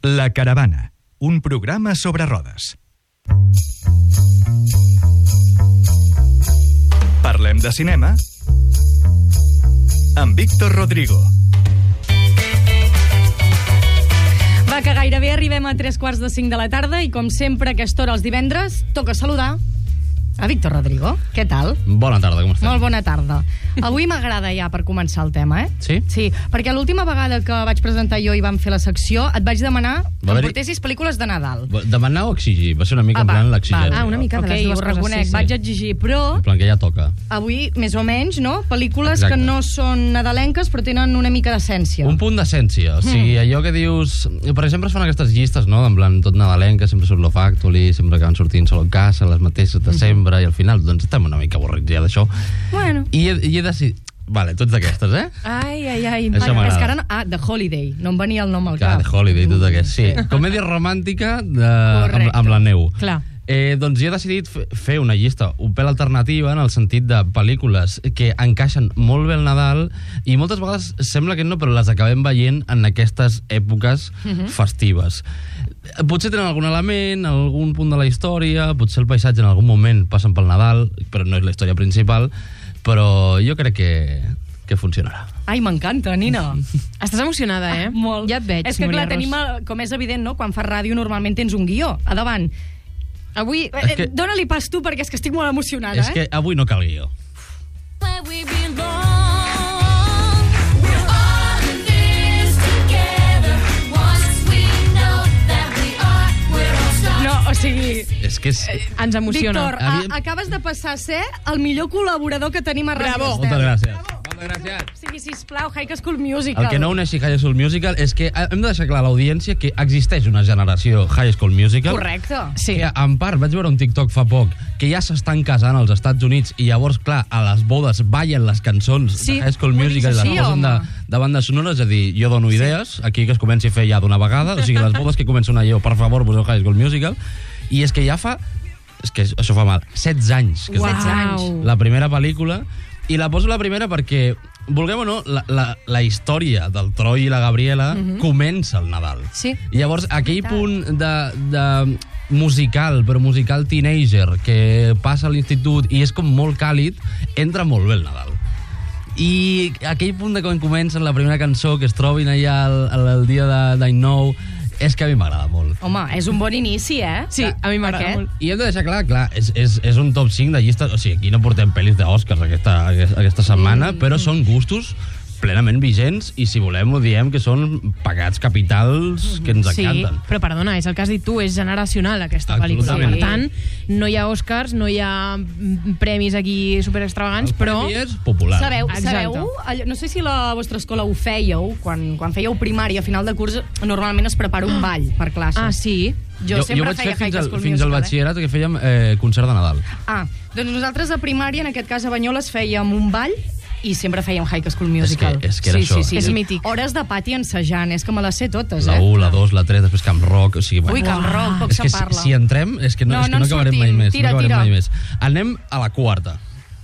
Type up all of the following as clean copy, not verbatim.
La Caravana, un programa sobre rodes. Parlem de cinema amb Víctor Rodrigo. Va, que gairebé arribem a 3:45 de la tarda i, com sempre, a aquesta hora els divendres toca saludar a Víctor Rodrigo. Què tal? Bona tarda, com estàs? Molt bona tarda. Avui m'agrada ja per començar el tema, Sí? Sí, perquè l'última vegada que vaig presentar jo i vam fer la secció et vaig demanar que em portessis pel·lícules de Nadal. Demanar o exigir? Va ser una mica en plan l'exigència. Una mica de les dues ho coses, reconec, sí. vaig exigir, però En plan que ja toca. avui, més o menys, no? Pel·lícules Exacte. que no són nadalenques però tenen una mica d'essència. Un punt d'essència. O sigui, allò que dius... Per exemple, es fan aquestes llistes, no? En plan, tot nadalenca, sempre surt Love Actually, sempre acaben sortint Solo en casa, les mateixes de sempre, i al final, doncs, estem una mica avorrits ja d'això. Bueno. I he decidit... Vale, tots d'aquestes, eh? Ai. Això m'agrada. És que ara no... The Holiday, no em venia el nom al Clar, cap. The Holiday, tot aquest. Sí, comèdia romàntica Correcte. amb la neu. Clar. Doncs jo he decidit fer una llista un pèl alternativa en el sentit de pel·lícules que encaixen molt bé al Nadal i moltes vegades sembla que no, però les acabem veient en aquestes èpoques festives. Potser tenen algun element, algun punt de la història, potser el paisatge en algun moment passen pel Nadal, però no és la història principal, però jo crec que funcionarà. Ai, m'encanta, Nina. Estàs emocionada, eh? Molt. Ja et veig, És que, clar, Núria tenim, com és evident, no? Quan fas ràdio normalment tens un guió a davant. Avui... Dóna-li pas tu, perquè és que estic molt emocionada, És que avui no cal guió. No, o sigui... És que és... Ens emociona. Víctor, acabes de passar a ser el millor col·laborador que tenim a Ràdio Bravo. Estel. Moltes gràcies. Moltes gràcies. O sigui, sisplau, High School Musical. El que no uneixi High School Musical és que hem de deixar clar a l'audiència que existeix una generació High School Musical. Correcte. Sí. Que, en part, vaig veure un TikTok fa poc que ja s'estan casant als Estats Units i llavors, clar, a les bodes ballen les cançons Sí, de High School Musical i les sí, posen home. de bandes sonores, és a dir, jo dono idees, aquí que es comenci a fer ja d'una vegada, o sigui, les bodes que comencen a jo, per favor, poseu High School Musical, i és que ja fa... És que això fa mal. 16 anys. Que 16 anys. La primera pel·lícula, i la poso la primera perquè, vulguem o no, la història del Troy i la Gabriela comença al Nadal. Sí. I llavors, aquell punt de musical, però musical teenager, que passa a l'institut i és com molt càlid, entra molt bé el Nadal. I aquell punt de quan comencen la primera cançó, que es trobin allà el dia d'any nou, és que a mi m'agrada molt. Home, és un bon inici, eh? Sí, a mi m'agrada Aquest. molt. I hem de deixar clar, és un top 5 de llistes, o sigui, aquí no portem pel·lis d'Oscars aquesta setmana, però són gustos plenament vigents i, si volem, ho diem que són pecats capitals que ens Sí, encanten. però perdona, és el que has dit tu, és generacional aquesta pel·lícula. Absolutament. Per tant, no hi ha Oscars, no hi ha premis aquí super extravagants, però... El premi és popular. Sabeu, Exacte. no sé si a la vostra escola ho fèieu, quan fèieu primària, a final de curs, normalment es prepara un ball per classes. Ah, sí? Jo sempre vaig feia fer High School fins al Musical, batxillerat que fèiem concert de Nadal. Doncs nosaltres a primària, en aquest cas a Banyoles, fèiem un ball i sempre fèiem High School Musical. És que era això. És mític. Hores de pati ensajant, és que me les sé totes, La 1, la 2, la 3, després Camp Rock... O sigui, Ui, Camp Rock, poc és que se parla. si entrem, és que no No en acabarem sortim. mai més. Tira, no acabarem tira. mai més. Anem a la quarta.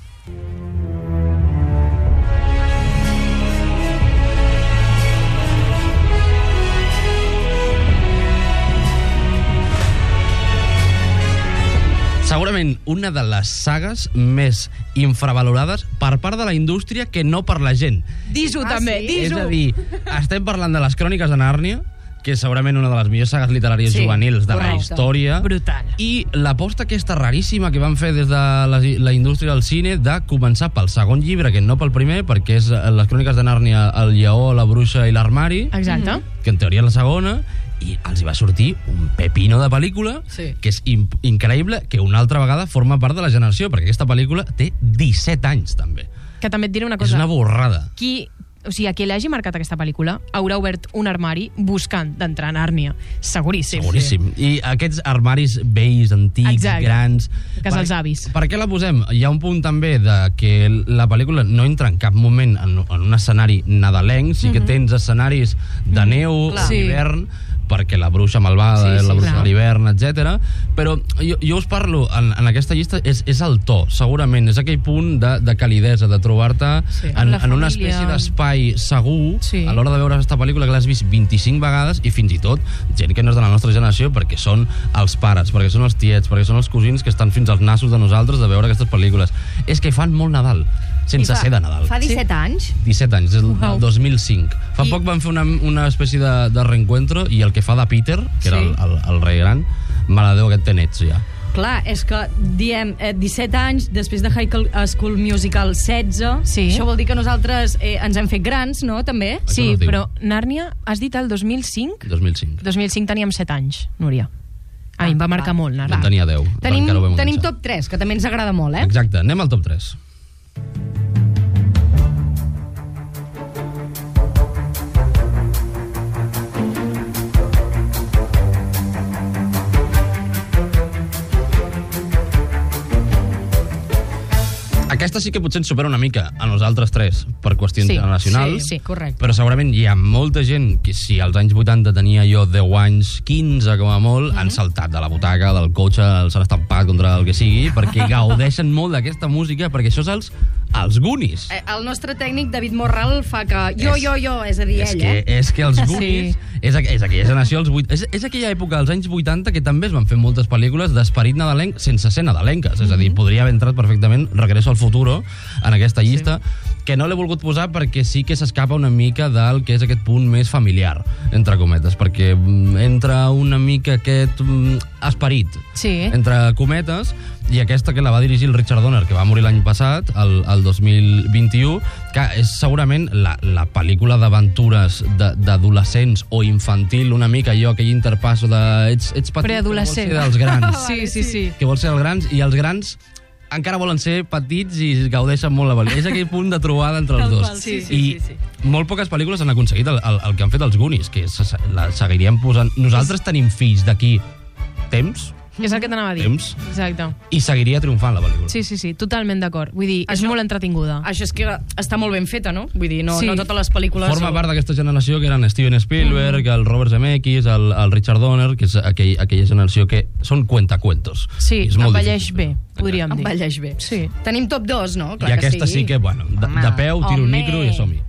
Segurament una de les sagues més infravalorades per part de la indústria que no per la gent. Dis-ho Ah, també, sí? És dis-ho. a dir, estem parlant de les Cròniques de Nàrnia, que és segurament una de les millors sagues literàries Sí, juvenils de la correcte. història. Brutal. I l'aposta aquesta raríssima que van fer des de la indústria del cine de començar pel segon llibre, que no pel primer, perquè és les Cròniques de Nàrnia, el lleó, la bruixa i l'armari, Exacte. que en teoria és la segona, i els hi va sortir un pepino de pel·lícula, Sí. que és increïble, que una altra vegada forma part de la generació, perquè aquesta pel·lícula té 17 anys, també. Que també et diré una És cosa. una borrada. O sigui, a qui l'hagi marcat aquesta pel·lícula haurà obert un armari buscant d'entrar a Nàrnia. Seguríssim. Seguríssim. I aquests armaris vells, antics, Exacte. grans... Casa dels avis. Per què la posem? Hi ha un punt també de que la pel·lícula no entra en cap moment en un escenari nadalenc, sí que tens escenaris de neu, Clar. d'hivern, perquè la bruixa malvada, Sí, la bruixa clar. de l'hivern, etc. Però jo us parlo, en aquesta llista, és el to, segurament. És aquell punt de calidesa, de trobar-te Sí. en La una família. espècie d'espai segur Sí. a l'hora de veure aquesta pel·lícula que l'has vist 25 vegades i fins i tot gent que no és de la nostra generació perquè són els pares, perquè són els tiets, perquè són els cosins que estan fins als nassos de nosaltres de veure aquestes pel·lícules. És que fan molt Nadal, sense ser de Nadal. Fa 17 anys? 17 anys, des del Uau. 2005. Fa I- poc van fer una espècie de reencuentro i el que fa de Peter, que era Sí. el rei gran, mare de Déu, aquest té nets ja. Clar, és que diem 17 anys, després de High School Musical 16, Sí. això vol dir que nosaltres ens hem fet grans, no?, també? Això Sí, no es diu. però Nàrnia, has dit el 2005? 2005. 2005 teníem 7 anys, Núria. A mi em va marcar molt, Jo Nàrnia. en tenia 10. Tenim, encara ho vam tenim començar. top 3, que també ens agrada molt, eh? Exacte, anem al top 3. Aquesta sí que potser ens supera una mica a nosaltres tres, per qüestions Sí, generacionals. sí, correcte. Però segurament hi ha molta gent que si als anys 80 tenia jo 10 anys, 15 com a molt, han saltat de la butaca, del cotxe, s'han estampat contra el que sigui, perquè gaudeixen molt d'aquesta música, perquè això és els Goonies. El nostre tècnic, David Morral, fa que jo, és a dir, És ell, que, eh? és que els Goonies Sí. és aquella generació als 8, és aquella època als anys 80 que també es van fer moltes pel·lícules d'esperit nadalenc sense ser nadalenques, és a dir, podria haver entrat perfectament Regreso al futuro en aquesta llista, que no l'he volgut posar perquè sí que s'escapa una mica del que és aquest punt més familiar, entre cometes, perquè entra una mica aquest esperit Sí. entre cometes, i aquesta que la va dirigir el Richard Donner, que va morir l'any passat, el 2021, que és segurament la pel·lícula d'aventures d'adolescents o infantil, una mica allò, aquell interpasso de ets petit, però vols Preadolescent. ser dels grans. Sí. Que vols ser els grans, i els grans encara volen ser petits i gaudeixen molt la pel·lícula. És aquell punt de trobada entre els Tal dos. qual, sí, I molt poques pel·lícules han aconseguit el que han fet els Goonies, que la seguiríem posant. Nosaltres tenim fills d'aquí temps, És el que t'anava a dir. Temps. Exacte. i seguiria triomfant la pel·lícula. Sí, totalment d'acord. Vull dir, és Això- molt entretinguda. Això és que està molt ben feta, no? Vull dir, no, Sí. no totes les pel·lícules... Forma part d'aquesta generació que eren Steven Spielberg, el Robert Zemeckis, el Richard Donner, que és aquella generació que són cuentacuentos. Sí, I és molt envelleix difícil. bé, podríem dir. Envelleix bé. Sí. Tenim top 2, no? I aquesta sí que, bueno, de peu, tiro el micro i som-hi.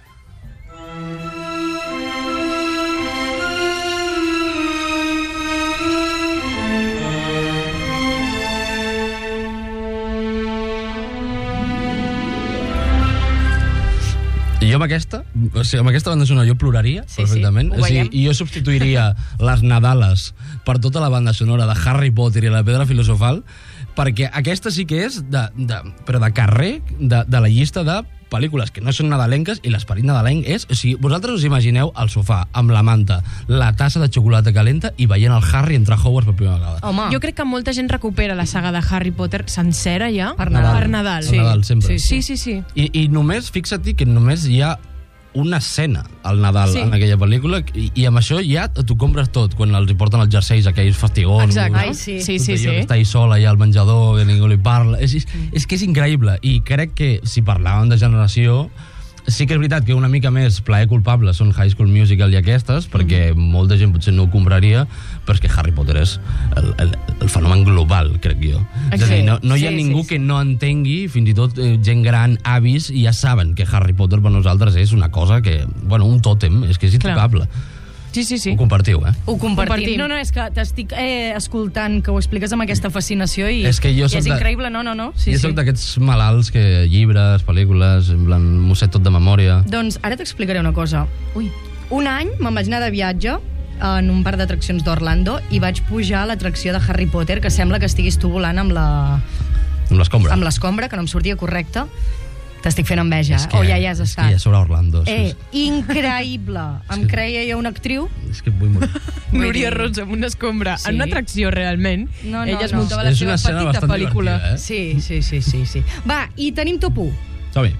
Jo amb aquesta, o sigui, amb aquesta banda sonora jo ploraria Sí, perfectament. sí, ho veiem. I jo substituiria les Nadales per tota la banda sonora de Harry Potter i la Pedra Filosofal, perquè aquesta sí que és però de carrer, de la llista de pel·lícules que no són nadalenques, i l'esperit nadalenc és... O sigui, vosaltres us imagineu al sofà, amb la manta, la tassa de xocolata calenta i veient el Harry entrar a Hogwarts per primera vegada. Home, Jo crec que molta gent recupera la saga de Harry Potter sencera ja Per Nadal. Per Nadal. Sí. Nadal, sempre. Sí. I només, fixa't que només hi ha una escena al Nadal Sí. en aquella pel·lícula, i amb això ja t'ho compres tot, quan els hi porten els jerseis aquells fastigons. Exacte. Ai, sí. Sí. Tot allò que està ahí sola allà al menjador, que ningú li parla. És que és increïble. I crec que si parlàvem de generació, sí que és veritat que una mica més plaer culpable són High School Musical i aquestes, perquè molta gent potser no ho compraria, però és que Harry Potter és el fenomen global, crec jo. És a dir, no hi ha Sí, ningú sí. que no entengui, fins i tot gent gran, avis, ja saben que Harry Potter per nosaltres és una cosa que, bueno, un tòtem, és que és intocable. Sí. Ho compartiu, eh? Ho compartim. Compartim. No, és que t'estic escoltant, que ho expliques amb aquesta fascinació i És que jo i soc és de- increïble, no. Sí, jo soc d'aquests malalts que llibres, pel·lícules, en plan, m'ho sé tot de memòria. Doncs ara t'explicaré una cosa. Ui. Un any me'n vaig anar de viatge en un parc d'atraccions d'Orlando i vaig pujar a l'atracció de Harry Potter, que sembla que estiguis tu volant amb Amb l'escombra. l'escombra, que no em sortia correcte. T'estic fent enveja, És que, o ja hi has és estat. que ja sobre Orlando. Increïble. Em creia jo una actriu. És que vull morir. Núria Rosa amb una escombra Sí. en una atracció realment. No, Ella es no. muntava la És seva una escena petita bastant pel·lícula. divertida, eh? Sí. Va, i tenim top 1. Som-hi.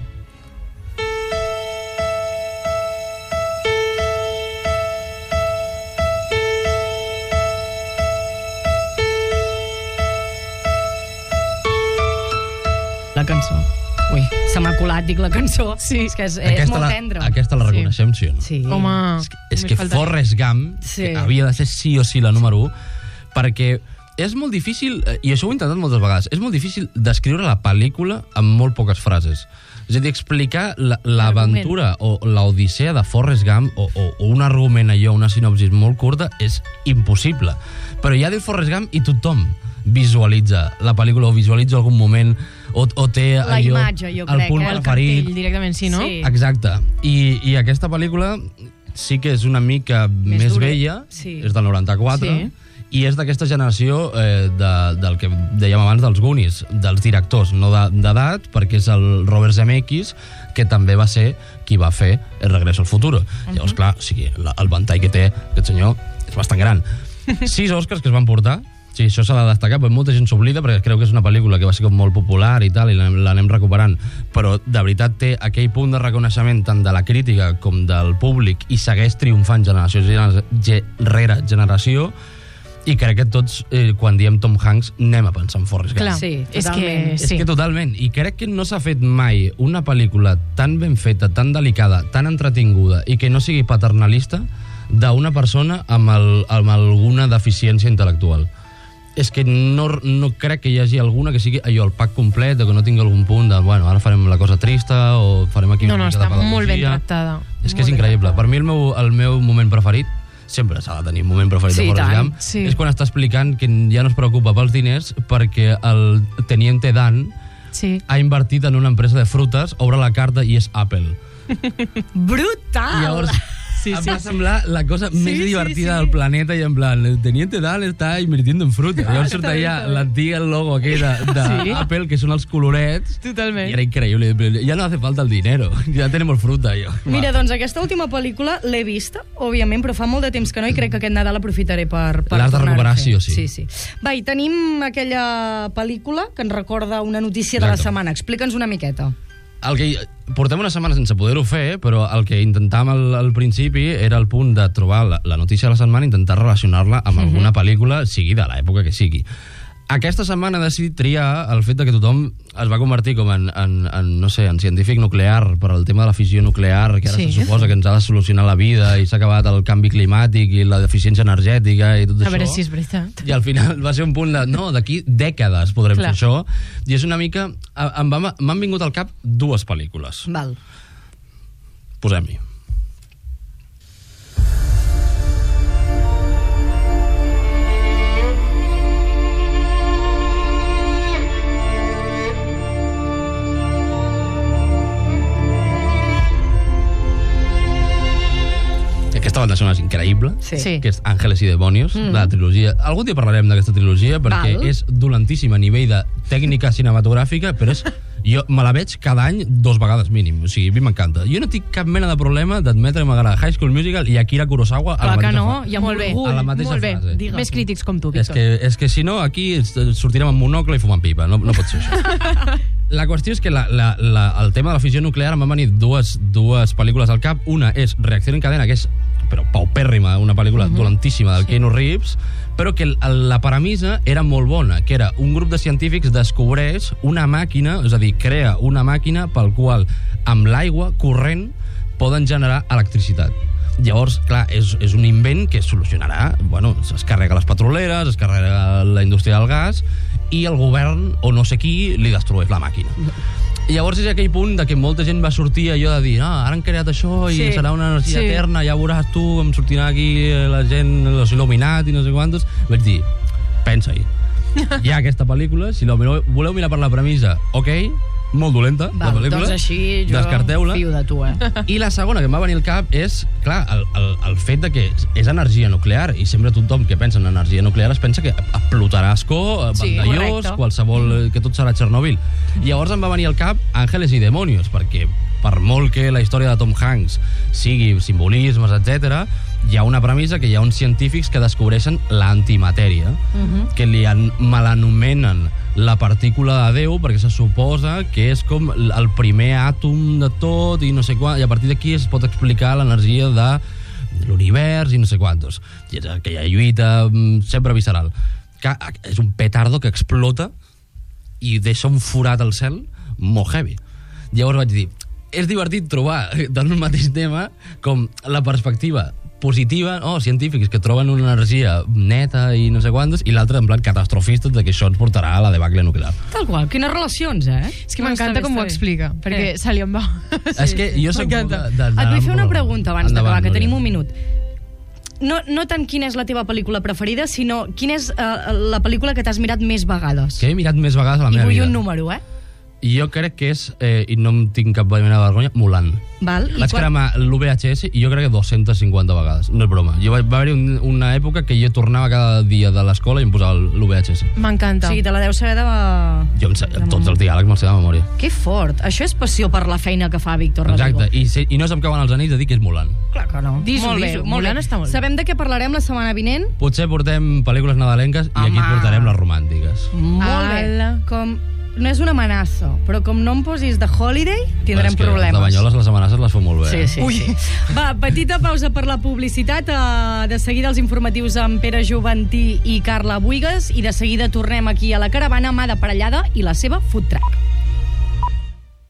La cançó. Ui, se m'ha colat, dic la cançó. Sí. És que és molt tendre. Aquesta la reconeixem, sí o no? Sí. Home, És que Forrest Gump Sí. havia de ser sí o sí la número 1, perquè és molt difícil, i això ho he intentat moltes vegades, és molt difícil descriure la pel·lícula amb molt poques frases. És a dir, explicar l'aventura o l'odissea de Forrest Gump o un argument allò, una sinopsis molt curta, és impossible. Però ja diu Forrest Gump i tothom visualitza la pel·lícula o visualitza algun moment o té La allò, imatge, jo el crec, punt el preferit. cartell directament, sí, no? Sí. Exacte. I aquesta pel·lícula sí que és una mica més dura. vella, Sí. és del 94, Sí. i és d'aquesta generació del que dèiem abans dels Goonies, dels directors, no d'edat, perquè és el Robert Zemeckis, que també va ser qui va fer El Regreso al Futuro. Llavors, clar, o sigui, el ventall que té aquest senyor és bastant gran. 6 Oscars que es van portar, sí, això s'ha de destacar, perquè molta gent s'oblida, perquè creu que és una pel·lícula que va ser com molt popular i tal, i l'anem recuperant, però de veritat té aquell punt de reconeixement tant de la crítica com del públic i segueix triomfant generació rere generació, i crec que tots, quan diem Tom Hanks, anem a pensar en Forrest Gump. Clar, Sí, és totalment. que... És que totalment, i crec que no s'ha fet mai una pel·lícula tan ben feta, tan delicada, tan entretinguda i que no sigui paternalista d'una persona amb alguna deficiència intel·lectual. És que no crec que hi hagi alguna que sigui allò, el pack complet, o que no tingui algun punt de, bueno, ara farem la cosa trista o farem aquí No, una mica està de pedagogia. molt ben tractada. És que és increïble. Per mi el meu moment preferit, sempre s'ha de tenir un moment preferit Sí, de Forrest tant. Gump, Sí. és quan està explicant que ja no es preocupa pels diners perquè el teniente Dan Sí. ha invertit en una empresa de frutes, obre la carta i és Apple. Brutal! Llavors, em va semblar la cosa més divertida del planeta, i en plan, el teniente Dan està invirtiendo en fruta. Llavors surt allà l'antiga logo aquell de Sí. Apple, que són els colorets, Totalment. i era increïble. Ja no hace falta el dinero, ja tenemos fruta, jo. Mira, doncs aquesta última pel·lícula l'he vista, òbviament, però fa molt de temps que no, i crec que aquest Nadal aprofitaré per L'has de tornar-ho recuperar, a fer. sí o sí. Sí, sí. Va, i tenim aquella pel·lícula que ens recorda una notícia de la Exacte. setmana. Explica'ns una miqueta. El que portem una setmana sense poder-ho fer, però el que intentàvem al principi era el punt de trobar la notícia de la setmana i intentar relacionar-la amb alguna pel·lícula, sigui de l'època que sigui. Aquesta setmana he decidit triar el fet de que tothom es va convertir com en no sé, en científic nuclear per al tema de la fissió nuclear, que ara Sí. se suposa que ens ha de solucionar la vida i s'ha acabat el canvi climàtic i la deficiència energètica i tot això. A veure si és veritat. I al final va ser un punt de, no, d'aquí dècades podrem Clar. fer això, i és una mica... M'han vingut al cap 2 pel·lícules. Val. Posem-hi. Aquesta banda sonora és increïble, Sí. Sí. que és Ángeles y Demonios, de la trilogia. Algun dia parlarem d'aquesta trilogia, perquè Val. és dolentíssima a nivell de tècnica cinematogràfica, però és... Jo me la veig cada any 2 vegades mínim, o sigui, a mi m'encanta. Jo no tinc cap mena de problema d'admetre que m'agrada High School Musical i Akira Kurosawa a la Clar que mateixa no, frase. hi ha Molt bé. orgull. A la mateixa Molt bé. frase. Digue'm. Més crítics com tu, És Víctor. que si no, aquí sortirem amb monocle i fumant pipa. No pot ser això. La qüestió és que el tema de la fissió nuclear em van venir dues pel·lícules al cap. Una és Reacció en cadena, que és però paupèrrima, una pel·lícula dolentíssima del Keanu Reeves, però que la premissa era molt bona, que era un grup de científics descobreix una màquina, és a dir, crea una màquina pel qual amb l'aigua corrent poden generar electricitat. Llavors, clar, és un invent que solucionarà, bueno, es carrega les petroleres, es carrega la indústria del gas, i el govern, o no sé qui, li destrueix la màquina. I llavors és aquell punt de que molta gent va sortir allò de dir, ara han creat això i Sí. serà una energia Sí. eterna, ja veuràs tu com sortirà aquí la gent, els il·luminats i no sé quantos. Vaig dir, pensa-hi. Hi ha aquesta pel·lícula, si la voleu mirar per la premissa, ok, molt dolenta, la Val, pel·lícula. doncs així jo Descarteu-la. fio de tu, I la segona que em va venir al cap és, clar, el fet de que és energia nuclear, i sempre tothom que pensa en energia nuclear es pensa que explotarà Ascó, Sí, Vandellós, correcte. qualsevol, que tot serà Chernobyl. Llavors em va venir al cap Ángeles y Demonios, perquè per molt que la història de Tom Hanks sigui simbolismes, etc., hi ha una premissa que hi ha uns científics que descobreixen l'antimatèria, que me l'anomenen la partícula de Déu, perquè se suposa que és com el primer àtom de tot i no sé quan, i a partir d'aquí es pot explicar l'energia de l'univers i no sé quantos. I és aquella lluita sempre visceral. Que és un petardo que explota i deixa un forat al cel molt heavy. Llavors vaig dir, és divertit trobar dans el mateix tema com la perspectiva positiva, científics que troben una energia neta i no sé quantos, i l'altra en plan catastrofistes de que això ens portarà a la debacle nuclear. Tal qual, quines relacions, És que m'encanta com ho explica, perquè se li en va. És que jo soc molt de... Et vull fer una pregunta abans d'acabar, que tenim un minut. No tant quina és la teva pel·lícula preferida, sinó quina és la pel·lícula que t'has mirat més vegades. Que he mirat més vegades a la meva vida. I vull un número, Jo crec que és, i no em tinc cap mena de vergonya, Mulan. Val. Vaig cremar l'VHS i jo crec que 250 vegades. No és broma. Va haver-hi una època que jo tornava cada dia de l'escola i em posava l'VHS. M'encanta. O sigui, te la deus saber de... Jo tots els diàlegs me'ls sé de memòria. Que fort. Això és passió per la feina que fa Víctor Rodrigo. Exacte. I no se'm cauen els anells de dir que és Mulan. Clar que no. Molt bé. Mulan està molt bé. Sabem de què parlarem la setmana vinent? Potser portem pel·lícules nadalenques i aquí portarem les romàntiques. Molt bé. Com... No és una amenaça, però com no em posis de Holiday, tindrem problemes. De Banyoles les amenaces les fa molt bé. Sí. Va, petita pausa per la publicitat. De seguida els informatius amb Pere Juventí i Carla Buigas, i de seguida tornem aquí a la caravana, mà de Parellada i la seva food truck.